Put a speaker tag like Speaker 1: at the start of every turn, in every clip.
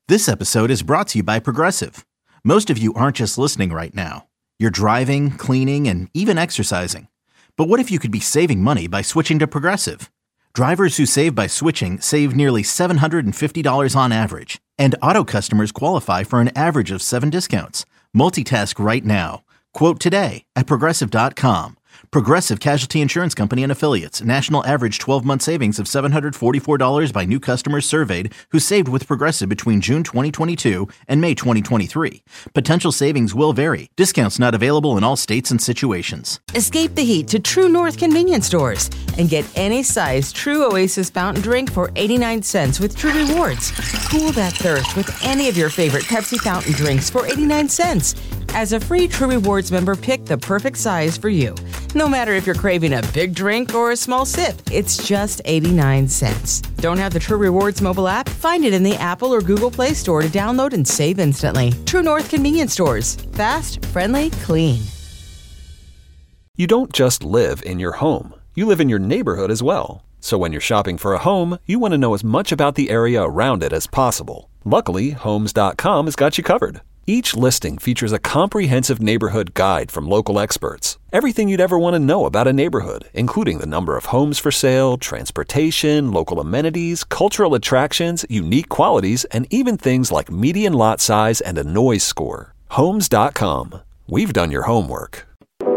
Speaker 1: This episode is brought to you by Progressive. Most of you aren't just listening right now. You're driving, cleaning, and even exercising. But what if you could be saving money by switching to Progressive? Drivers who save by switching save nearly $750 on average. And auto customers qualify for an average of 7 discounts. Multitask right now. Quote today at Progressive.com. Progressive Casualty Insurance Company and Affiliates. National average 12-month savings of $744 by new customers surveyed who saved with Progressive between June 2022 and May 2023. Potential savings will vary. Discounts not available in all states and situations.
Speaker 2: Escape the heat to True North convenience stores and get any size True Oasis fountain drink for 89 cents with True Rewards. Cool that thirst with any of your favorite Pepsi fountain drinks for 89 cents. As a free True Rewards member, pick the perfect size for you. No matter if you're craving a big drink or a small sip, it's just 89 cents. Don't have the True Rewards mobile app? Find it in the Apple or Google Play Store to download and save instantly. True North convenience stores. Fast, friendly, clean.
Speaker 3: You don't just live in your home. You live in your neighborhood as well. So when you're shopping for a home, you want to know as much about the area around it as possible. Luckily, Homes.com has got you covered. Each listing features a comprehensive neighborhood guide from local experts. Everything you'd ever want to know about a neighborhood, including the number of homes for sale, transportation, local amenities, cultural attractions, unique qualities, and even things like median lot size and a noise score. Homes.com. We've done your homework.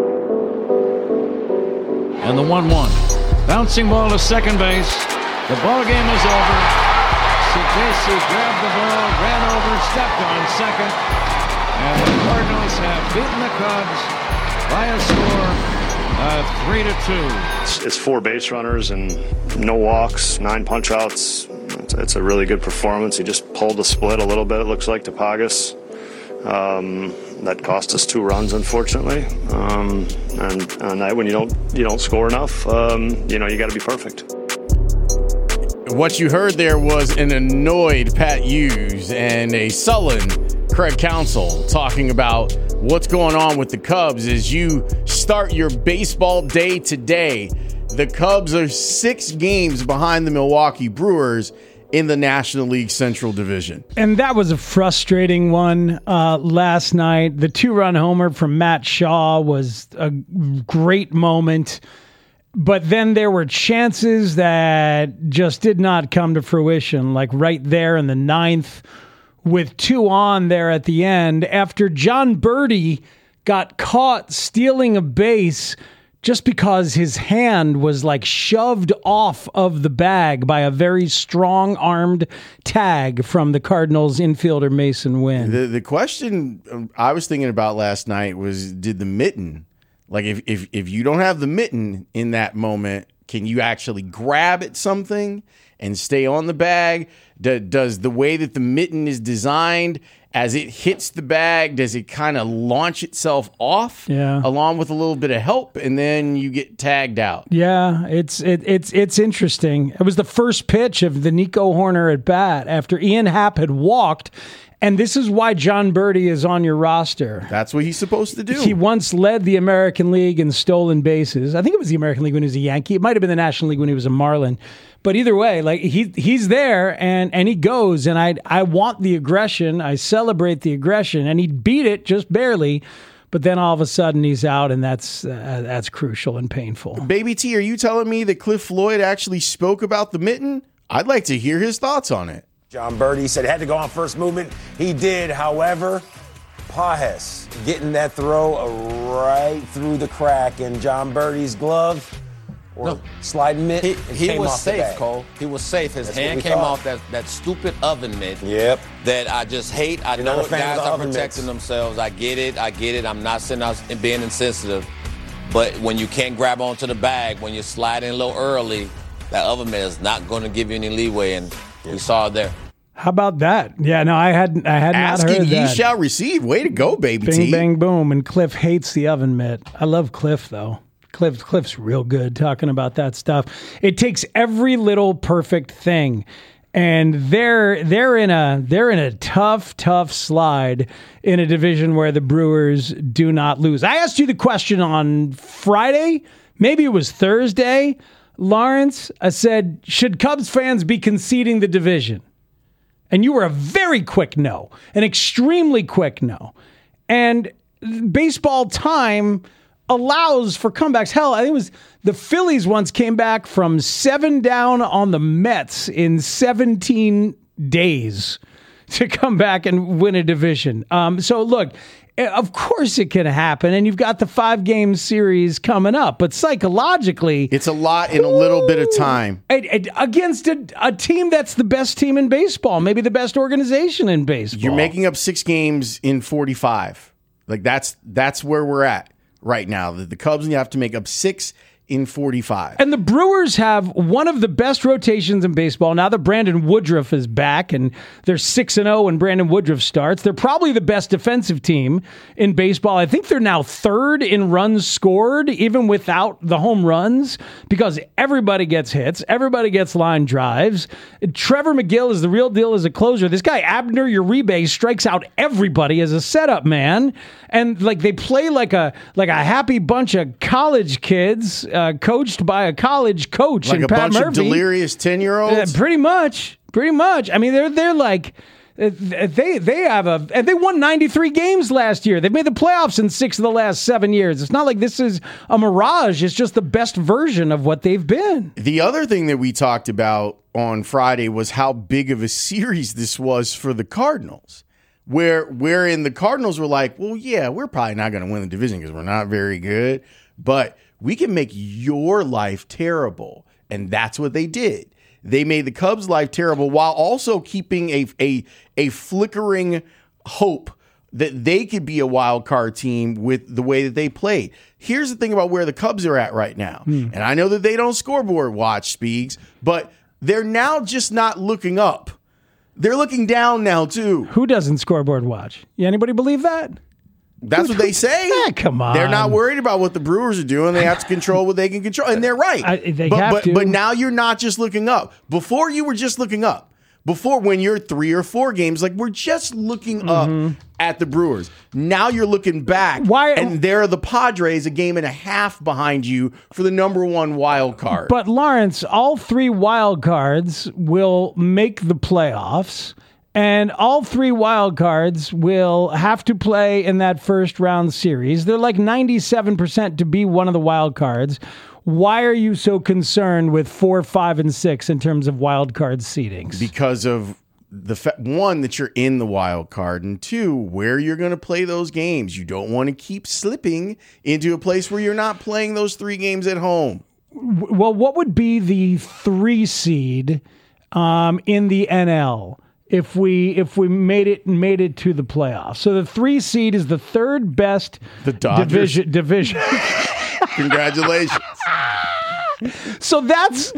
Speaker 4: And the 1-1. Bouncing ball to second base. The ball game is over. Sidesi grabbed the ball, ran over, stepped on second. And the Cardinals have beaten the Cubs by a score of 3-2.
Speaker 5: It's 4 base runners and no walks, 9 punch-outs. It's a really good performance. He just pulled the split a little bit, it looks like, to Pagas. That cost us 2 runs, unfortunately. And on that, when you don't score enough, you got to be perfect.
Speaker 6: What you heard there was an annoyed Pat Hughes and a sullen Craig Counsell talking about what's going on with the Cubs as you start your baseball day today. The Cubs are 6 games behind the Milwaukee Brewers in the National League Central Division.
Speaker 7: And that was a frustrating one last night. The 2-run homer from Matt Shaw was a great moment. But then there were chances that just did not come to fruition, like right there in the 9th with 2 on there at the end after John Birdie got caught stealing a base just because his hand was like shoved off of the bag by a very strong-armed tag from the Cardinals infielder Mason Wynn.
Speaker 6: The question I was thinking about last night was, did the mitten... Like, if you don't have the mitten in that moment, can you actually grab at something and stay on the bag? Does the way that the mitten is designed, as it hits the bag, does it kind of launch itself off along with a little bit of help, and then you get tagged out? Yeah,
Speaker 7: it's interesting. It was the first pitch of the Nico Hoerner at bat after Ian Happ had walked. And this is why John Birdie is on your roster.
Speaker 6: That's what he's supposed to do.
Speaker 7: He once led the American League in stolen bases. I think it was the American League when he was a Yankee. It might have been the National League when he was a Marlin. But either way, like he's there and he goes. And I want the aggression. I celebrate the aggression. And he beat it just barely. But then all of a sudden he's out, and that's crucial and painful.
Speaker 6: Baby T, are you telling me that Cliff Floyd actually spoke about the mitten? I'd like to hear his thoughts on it.
Speaker 8: John Birdie said he had to go on first movement. He did, however, Pages getting that throw right through the crack in John Birdie's glove or sliding mitt.
Speaker 9: He was safe, Cole. He was safe. His hand came off that stupid oven mitt.
Speaker 8: Yep.
Speaker 9: That I just hate. I know guys are protecting themselves. I get it. I'm not sitting out and being insensitive. But when you can't grab onto the bag, when you're sliding a little early, that oven mitt is not going to give you any leeway. And we saw it there.
Speaker 7: How about that? Yeah, no, I had not heard that.
Speaker 6: Asking ye shall receive. Way to go, baby T.
Speaker 7: Bing, bang, boom. And Cliff hates the oven mitt. I love Cliff, though. Cliff's real good talking about that stuff. It takes every little perfect thing. And they're in a tough slide in a division where the Brewers do not lose. I asked you the question on Friday. Maybe it was Thursday. Lawrence, I said, should Cubs fans be conceding the division? And you were a very quick no, an extremely quick no. And baseball time allows for comebacks. Hell, I think it was the Phillies once came back from 7 down on the Mets in 17 days to come back and win a division. So look, of course it can happen, and you've got the 5-game series coming up, but psychologically,
Speaker 6: it's a lot in a little bit of time
Speaker 7: against a team that's the best team in baseball, maybe the best organization in baseball.
Speaker 6: You're making up 6 games in 45. Like that's where we're at right now. The Cubs, you have to make up 6 in 45.
Speaker 7: And the Brewers have one of the best rotations in baseball. Now that Brandon Woodruff is back and they're 6-0 when Brandon Woodruff starts, they're probably the best defensive team in baseball. I think they're now 3rd in runs scored, even without the home runs, because everybody gets hits, everybody gets line drives. Trevor McGill is the real deal as a closer. This guy, Abner Uribe, strikes out everybody as a setup man. And like they play like a happy bunch of college kids, coached by a college coach,
Speaker 6: like
Speaker 7: and
Speaker 6: a
Speaker 7: Pat
Speaker 6: bunch
Speaker 7: Murphy.
Speaker 6: of delirious 10-year-olds.
Speaker 7: Pretty much. I mean, they're like they have and they won 93 games last year. They've made the playoffs in 6 of the last 7 years. It's not like this is a mirage. It's just the best version of what they've been.
Speaker 6: The other thing that we talked about on Friday was how big of a series this was for the Cardinals. Wherein the Cardinals were like, well, yeah, we're probably not going to win the division because we're not very good, but we can make your life terrible. And that's what they did. They made the Cubs' life terrible while also keeping a flickering hope that they could be a wild card team with the way that they played. Here's the thing about where the Cubs are at right now. And I know that they don't scoreboard watch, Speegs, but they're now just not looking up. They're looking down now, too.
Speaker 7: Who doesn't scoreboard watch? Anybody believe that?
Speaker 6: That's what they say.
Speaker 7: Come on.
Speaker 6: They're not worried about what the Brewers are doing. They have to control what they can control. And they're right. But now you're not just looking up. Before, you were just looking up. Before, when you're 3 or 4 games, like we're just looking up at the Brewers. Now you're looking back. And they're the Padres a game and a half behind you for the number 1 wild card.
Speaker 7: But Lawrence, all 3 wild cards will make the playoffs. And all 3 wild cards will have to play in that first round series. They're like 97% to be one of the wild cards. Why are you so concerned with 4, 5, and 6 in terms of wild card seedings?
Speaker 6: Because of the one, that you're in the wild card, and 2, where you're going to play those games. You don't want to keep slipping into a place where you're not playing those 3 games at home.
Speaker 7: Well, what would be the 3 seed in the NL? If we made it to the playoffs. So the 3 seed is the 3rd best division.
Speaker 6: Congratulations.
Speaker 7: So that's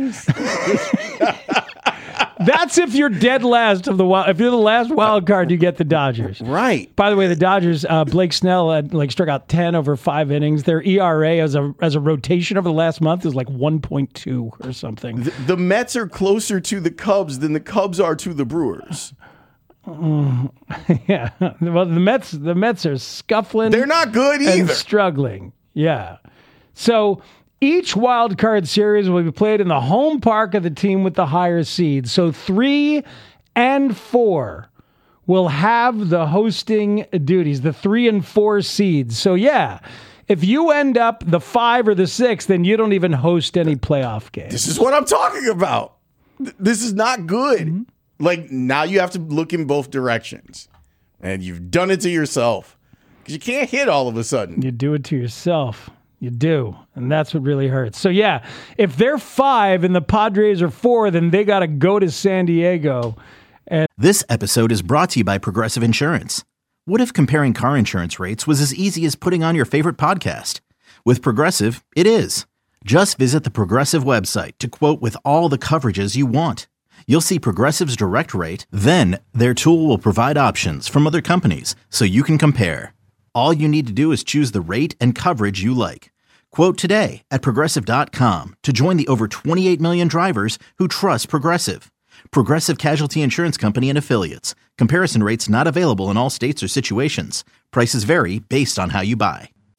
Speaker 7: if you're dead last of the wild. If you're the last wild card, you get the Dodgers.
Speaker 6: Right.
Speaker 7: By the way, the Dodgers, Blake Snell had struck out 10 over 5 innings. Their ERA as a rotation over the last month is like 1.2 or something.
Speaker 6: The Mets are closer to the Cubs than the Cubs are to the Brewers.
Speaker 7: Yeah. Well, the Mets are scuffling.
Speaker 6: They're not good either.
Speaker 7: And struggling. Yeah. So each wild card series will be played in the home park of the team with the higher seed. So 3 and 4 will have the hosting duties, the 3 and 4 seeds. So yeah, if you end up the 5 or the 6, then you don't even host any playoff games.
Speaker 6: This is what I'm talking about. This is not good. Mm-hmm. Like, now you have to look in both directions. And you've done it to yourself. Because you can't hit all of a sudden.
Speaker 7: You do it to yourself. You do. And that's what really hurts. So, yeah, if they're 5 and the Padres are 4, then they got to go to San Diego. And
Speaker 1: this episode is brought to you by Progressive Insurance. What if comparing car insurance rates was as easy as putting on your favorite podcast? With Progressive, it is. Just visit the Progressive website to quote with all the coverages you want. You'll see Progressive's direct rate, then their tool will provide options from other companies so you can compare. All you need to do is choose the rate and coverage you like. Quote today at Progressive.com to join the over 28 million drivers who trust Progressive. Progressive Casualty Insurance Company and Affiliates. Comparison rates not available in all states or situations. Prices vary based on how you buy.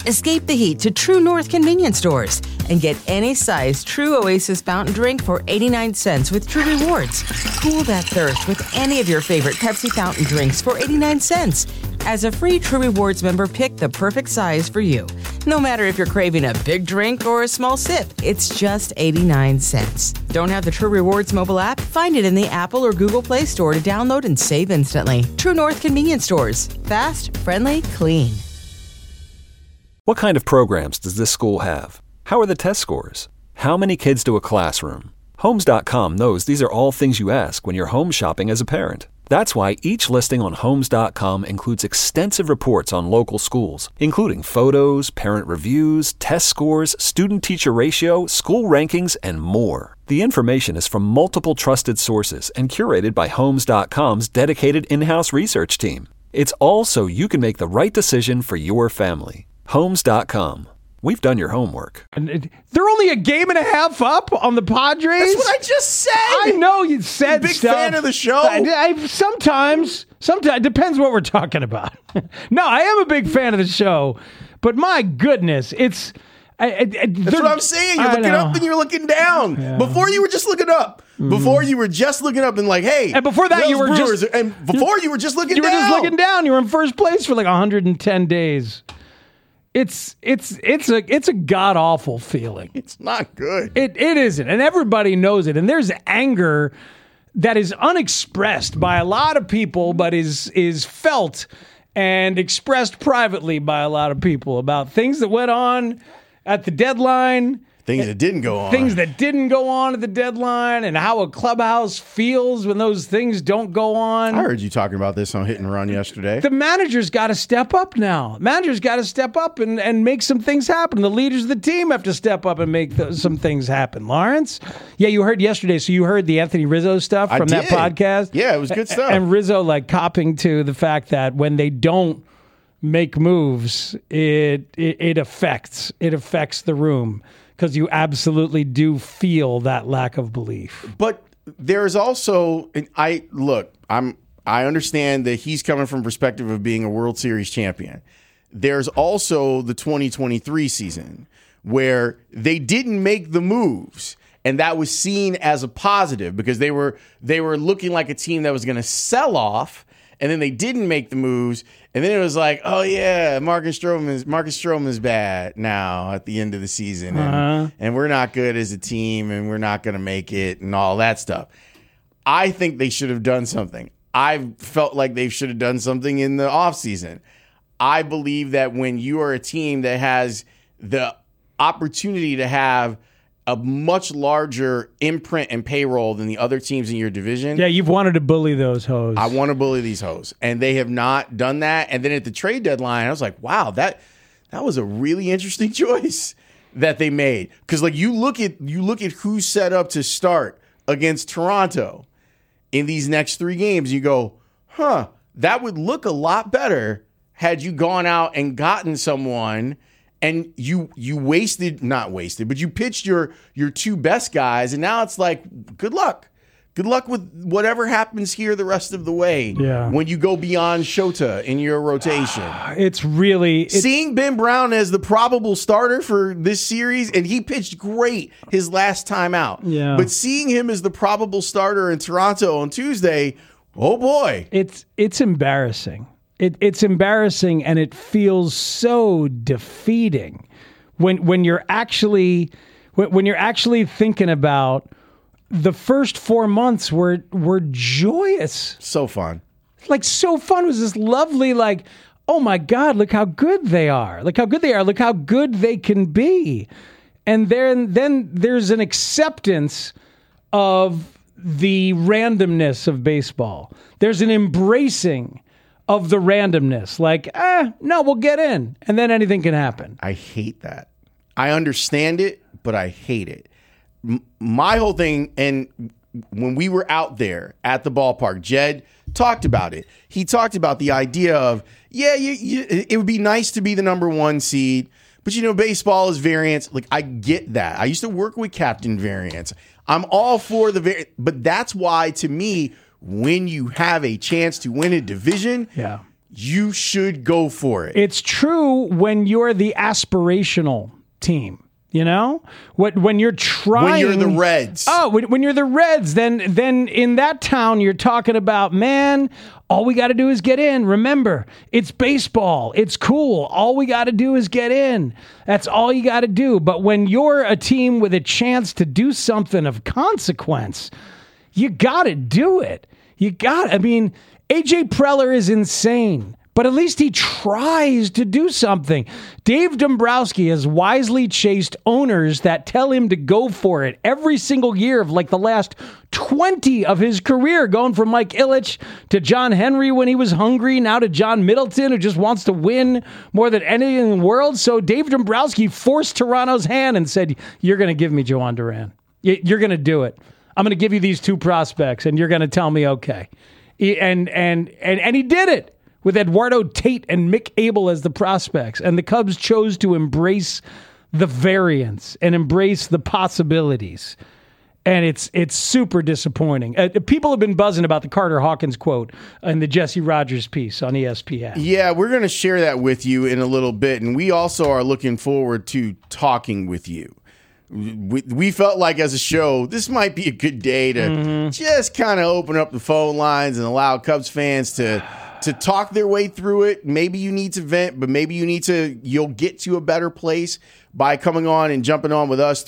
Speaker 2: Escape the heat to True North convenience stores and get any size True Oasis fountain drink for 89 cents with True Rewards. Cool that thirst with any of your favorite Pepsi fountain drinks for 89 cents. As a free True Rewards member, pick the perfect size for you. No matter if you're craving a big drink or a small sip, it's just 89 cents. Don't have the True Rewards mobile app? Find it in the Apple or Google Play Store to download and save instantly. True North convenience stores. Fast, friendly, clean.
Speaker 3: What kind of programs does this school have? How are the test scores? How many kids do a classroom? Homes.com knows these are all things you ask when you're home shopping as a parent. That's why each listing on Homes.com includes extensive reports on local schools, including photos, parent reviews, test scores, student-teacher ratio, school rankings, and more. The information is from multiple trusted sources and curated by Homes.com's dedicated in-house research team. It's all so you can make the right decision for your family. Homes.com. We've done your homework.
Speaker 7: They're only a game and a half up on the Padres.
Speaker 6: That's what I just said.
Speaker 7: I know you said
Speaker 6: big
Speaker 7: stuff.
Speaker 6: fan of the show.
Speaker 7: Sometimes it depends what we're talking about. No, I am a big fan of the show, but my goodness, it's.
Speaker 6: That's what I'm saying. You're looking up and you're looking down. Yeah. Before you were just looking up. Before you were just looking up and like, hey.
Speaker 7: And before that, you were
Speaker 6: Brewers.
Speaker 7: just.
Speaker 6: And before you were just looking down.
Speaker 7: You were just looking down. You were in first place for like 110 days. It's a god awful feeling.
Speaker 6: It's not good.
Speaker 7: It isn't, and everybody knows it. And there's anger that is unexpressed by a lot of people, but is felt and expressed privately by a lot of people about things that went on at the deadline.
Speaker 6: Things that didn't go on.
Speaker 7: Things that didn't go on at the deadline, and how a clubhouse feels when those things don't go on.
Speaker 6: I heard you talking about this on Hit and Run yesterday.
Speaker 7: The manager's got to step up now. Manager's got to step up and make some things happen. The leaders of the team have to step up and make some things happen. Lawrence? Yeah, you heard yesterday. So you heard the Anthony Rizzo stuff from that podcast?
Speaker 6: Yeah, it was good stuff.
Speaker 7: And Rizzo like copping to the fact that when they don't make moves, it affects the room. Because you absolutely do feel that lack of belief.
Speaker 6: But there's also, I understand that he's coming from perspective of being a World Series champion. There's also the 2023 season where they didn't make the moves, and that was seen as a positive because they were looking like a team that was going to sell off, and then they didn't make the moves. And then it was like, oh, yeah, Marcus Stroman's bad now at the end of the season. And we're not good as a team, and we're not going to make it and all that stuff. I think they should have done something. I felt like they should have done something in the offseason. I believe that when you are a team that has the opportunity to have a much larger imprint and payroll than the other teams in your division.
Speaker 7: Yeah, you've wanted to bully those hoes.
Speaker 6: I want to bully these hoes. And they have not done that. And then at the trade deadline, I was like, wow, that was a really interesting choice that they made. Because like you look at who's set up to start against Toronto in these next 3 games, you go, that would look a lot better had you gone out and gotten someone. And you not wasted, but you pitched your 2 best guys, and now it's like, good luck. Good luck with whatever happens here the rest of the way when you go beyond Shota in your rotation.
Speaker 7: It's really...
Speaker 6: Seeing Ben Brown as the probable starter for this series, and he pitched great his last time out.
Speaker 7: Yeah.
Speaker 6: But seeing him as the probable starter in Toronto on Tuesday, oh boy.
Speaker 7: It's embarrassing. It's embarrassing, and it feels so defeating when you're actually thinking about the first 4 months were joyous.
Speaker 6: So fun.
Speaker 7: Like so fun. It was this lovely like, oh my God, look how good they are. Look how good they are. Look how good they can be. And then there's an acceptance of the randomness of baseball. There's an embracing of the randomness. Like, no, we'll get in. And then anything can happen.
Speaker 6: I hate that. I understand it, but I hate it. My whole thing, and when we were out there at the ballpark, Jed talked about it. He talked about the idea of, it would be nice to be the number 1 seed, but baseball is variance. Like, I get that. I used to work with captain variance. I'm all for the variance, but that's why, to me, when you have a chance to win a division, you should go for it.
Speaker 7: It's true when you're the aspirational team. You know, when you're trying,
Speaker 6: when you're the Reds.
Speaker 7: Oh, when you're the Reds, then in that town you're talking about, man, all we got to do is get in. Remember, it's baseball. It's cool. All we got to do is get in. That's all you got to do. But when you're a team with a chance to do something of consequence, you got to do it. I mean, AJ Preller is insane. But at least he tries to do something. Dave Dombrowski has wisely chased owners that tell him to go for it every single year of like the last 20 of his career, going from Mike Ilitch to John Henry when he was hungry, now to John Middleton, who just wants to win more than anything in the world. So Dave Dombrowski forced Toronto's hand and said, you're going to give me Jhoan Duran. You're going to do it. I'm going to give you these two prospects, and you're going to tell me okay. And he did it. With Eduardo Tate and Mick Abel as the prospects. And the Cubs chose to embrace the variance and embrace the possibilities. And it's super disappointing. People have been buzzing about the Carter Hawkins quote in the Jesse Rogers piece on ESPN.
Speaker 6: Yeah, we're going to share that with you in a little bit. And we also are looking forward to talking with you. We felt like as a show, this might be a good day to just kind of open up the phone lines and allow Cubs fans to talk their way through it. Maybe you need to vent, but maybe you'll get to a better place by coming on and jumping on with us.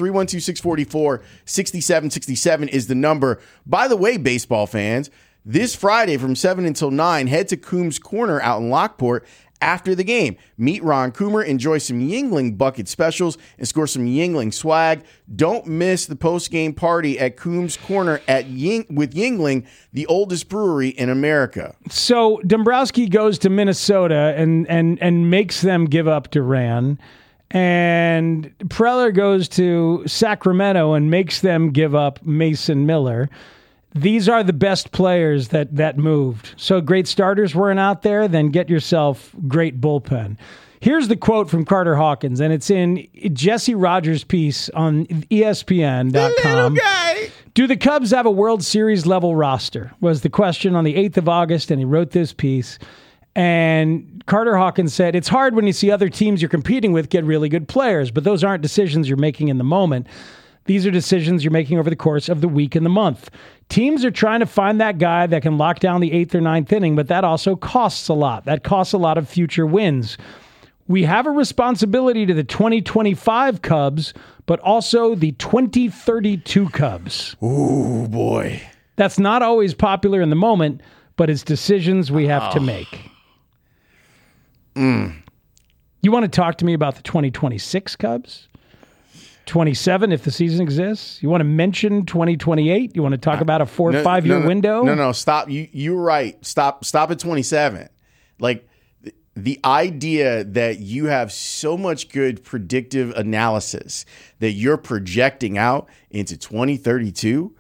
Speaker 6: 312-644-6767 is the number. By the way, baseball fans, this Friday from 7 until 9, head to Coombs Corner out in Lockport after the game. Meet Ron Coomer, enjoy some Yuengling bucket specials, and score some Yuengling swag. Don't miss the post-game party at Coombs Corner with Yuengling, the oldest brewery in America.
Speaker 7: So Dombrowski goes to Minnesota and makes them give up Duran. And Preller goes to Sacramento and makes them give up Mason Miller. These are the best players that moved. So great starters weren't out there, then get yourself great bullpen. Here's the quote from Carter Hawkins, and it's in Jesse Rogers' piece on ESPN.com. Do the Cubs have a World Series level roster? Was the question on the 8th of August, and he wrote this piece. And Carter Hawkins said, it's hard when you see other teams you're competing with get really good players, but those aren't decisions you're making in the moment. These are decisions you're making over the course of the week and the month. Teams are trying to find that guy that can lock down the 8th or 9th inning, but that also costs a lot. That costs a lot of future wins. We have a responsibility to the 2025 Cubs, but also the 2032 Cubs.
Speaker 6: Ooh, boy.
Speaker 7: That's not always popular in the moment, but it's decisions we have to make. You want to talk to me about the 2026 Cubs? 27 if the season exists? You want to mention 2028? You want to talk about a 4 or 5 year window?
Speaker 6: No, stop. You're right. Stop at 27. Like the idea that you have so much good predictive analysis that you're projecting out into 2032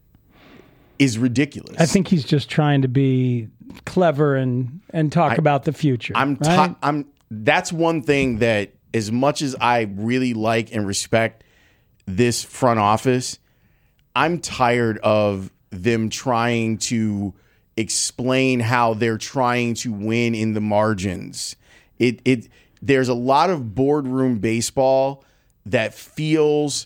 Speaker 6: is ridiculous.
Speaker 7: I think he's just trying to be clever and talk about the future.
Speaker 6: That's one thing that, as much as I really like and respect this front office, I'm tired of them trying to explain how they're trying to win in the margins. There's a lot of boardroom baseball that feels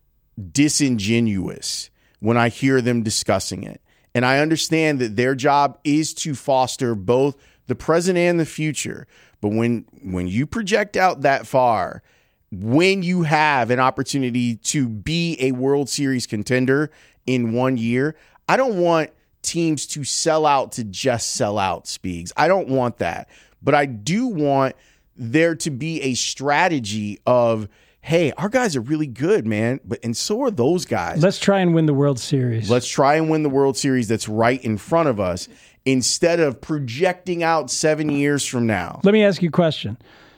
Speaker 6: disingenuous when I hear them discussing it. And I understand that their job is to foster both the present and the future. But when you project out that far, when you have an opportunity to be a World Series contender in 1 year, I don't want teams to sell out to just sell out, Speegs. I don't want that. But I do want there to be a strategy of, hey, our guys are really good, man, and so are those guys.
Speaker 7: Let's try and win the World Series.
Speaker 6: Let's try and win the World Series that's right in front of us instead of projecting out 7 years from now.
Speaker 7: Let me ask you a question.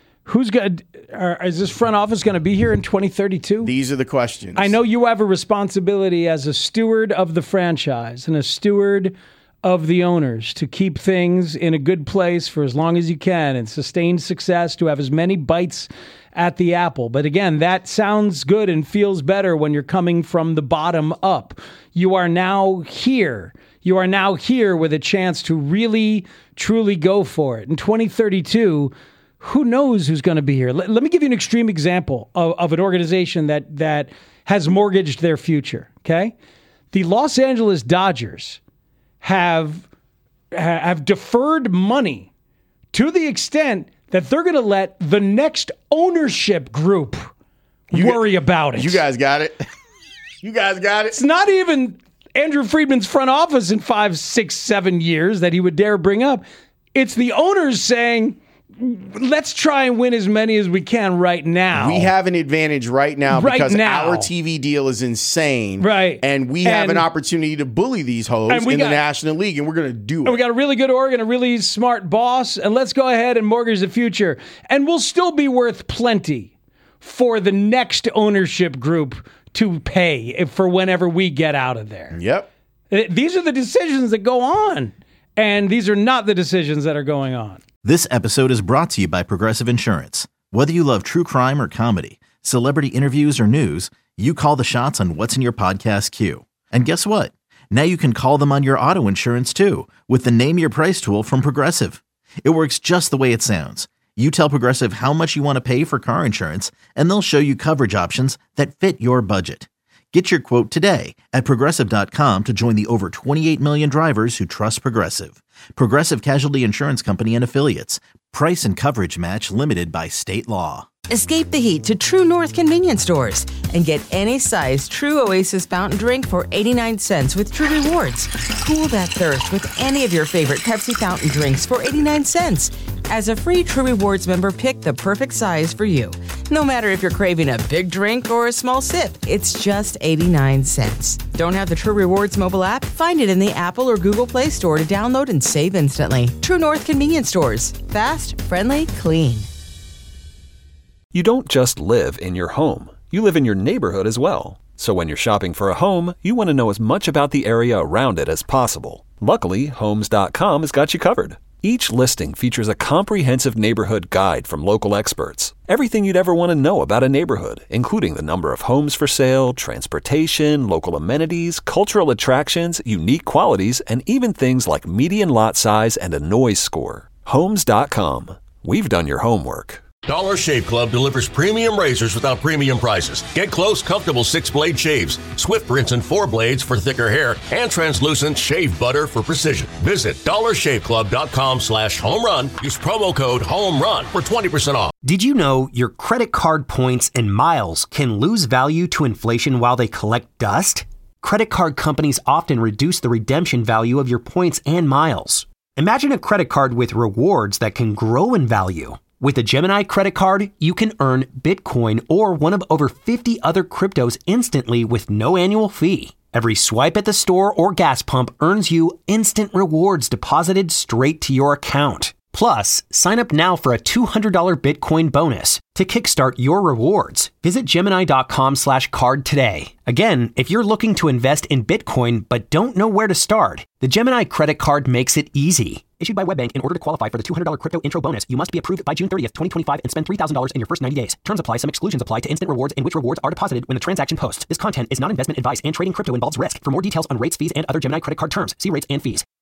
Speaker 7: Is this front office going to be here in 2032?
Speaker 6: These are the questions.
Speaker 7: I know you have a responsibility as a steward of the franchise and a steward of the owners to keep things in a good place for as long as you can and sustain success, to have as many bites at the apple. But again, that sounds good and feels better when you're coming from the bottom up. You are now here. You are now here with a chance to really, truly go for it. In 2032, who knows who's going to be here? Let me give you an extreme example of an organization that has mortgaged their future, okay? The Los Angeles Dodgers have deferred money to the extent that they're going to let the next ownership group worry about it.
Speaker 6: You guys got it. You guys got it.
Speaker 7: It's not even Andrew Friedman's front office in 5, 6, 7 years that he would dare bring up. It's the owners saying, let's try and win as many as we can right now.
Speaker 6: We have an advantage right now because our TV deal is insane.
Speaker 7: Right.
Speaker 6: And we have an opportunity to bully these hoes in the National League, and we're going to do it.
Speaker 7: And we got a really good org and a really smart boss, and let's go ahead and mortgage the future. And we'll still be worth plenty for the next ownership group to pay for whenever we get out of there.
Speaker 6: Yep.
Speaker 7: These are the decisions that go on, and these are not the decisions that are going on.
Speaker 1: This episode is brought to you by Progressive Insurance. Whether you love true crime or comedy, celebrity interviews or news, you call the shots on what's in your podcast queue. And guess what? Now you can call them on your auto insurance too with the Name Your Price tool from Progressive. It works just the way it sounds. You tell Progressive how much you want to pay for car insurance, and they'll show you coverage options that fit your budget. Get your quote today at Progressive.com to join the over 28 million drivers who trust Progressive. Progressive Casualty Insurance Company and Affiliates. Price and coverage match limited by state law.
Speaker 2: Escape the heat to True North convenience stores and get any size True Oasis fountain drink for 89 cents with True Rewards. Cool that thirst with any of your favorite Pepsi fountain drinks for 89 cents. As a free True Rewards member, pick the perfect size for you. No matter if you're craving a big drink or a small sip, it's just 89 cents. Don't have the True Rewards mobile app? Find it in the Apple or Google Play Store to download and save instantly. True North convenience stores. Fast, friendly, clean.
Speaker 3: You don't just live in your home. You live in your neighborhood as well. So when you're shopping for a home, you want to know as much about the area around it as possible. Luckily, Homes.com has got you covered. Each listing features a comprehensive neighborhood guide from local experts. Everything you'd ever want to know about a neighborhood, including the number of homes for sale, transportation, local amenities, cultural attractions, unique qualities, and even things like median lot size and a noise score. Homes.com. We've done your homework.
Speaker 10: Dollar Shave Club delivers premium razors without premium prices. Get close, comfortable 6-blade shaves, swift rinse and 4 blades for thicker hair, and translucent shave butter for precision. Visit dollarshaveclub.com/homerun. Use promo code HOMERUN for 20% off.
Speaker 11: Did you know your credit card points and miles can lose value to inflation while they collect dust? Credit card companies often reduce the redemption value of your points and miles. Imagine a credit card with rewards that can grow in value. With a Gemini credit card, you can earn Bitcoin or one of over 50 other cryptos instantly with no annual fee. Every swipe at the store or gas pump earns you instant rewards deposited straight to your account. Plus, sign up now for a $200 Bitcoin bonus. To kickstart your rewards, visit Gemini.com/card today. Again, if you're looking to invest in Bitcoin but don't know where to start, the Gemini credit card makes it easy. Issued by WebBank, in order to qualify for the $200 crypto intro bonus, you must be approved by June 30th, 2025 and spend $3,000 in your first 90 days. Terms apply. Some exclusions apply to instant rewards in which rewards are deposited when the transaction posts. This content is not investment advice and trading crypto involves risk. For more details on rates, fees, and other Gemini credit card terms, see rates and fees.